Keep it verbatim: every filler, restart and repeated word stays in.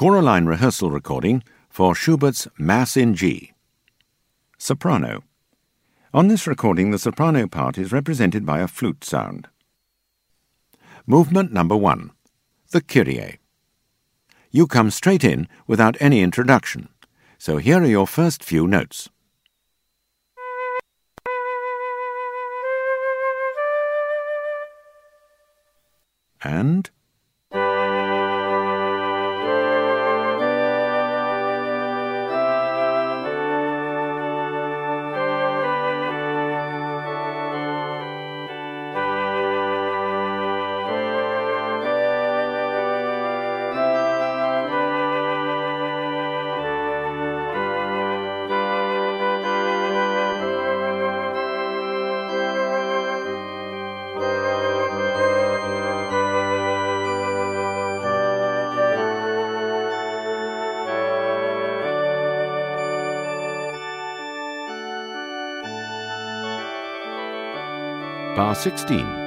Choraline rehearsal recording for Schubert's Mass in G. Soprano. On this recording, the soprano part is represented by a flute sound. Movement number one. The Kyrie. You come straight in without any introduction, so here are your first few notes. And... Bar sixteen.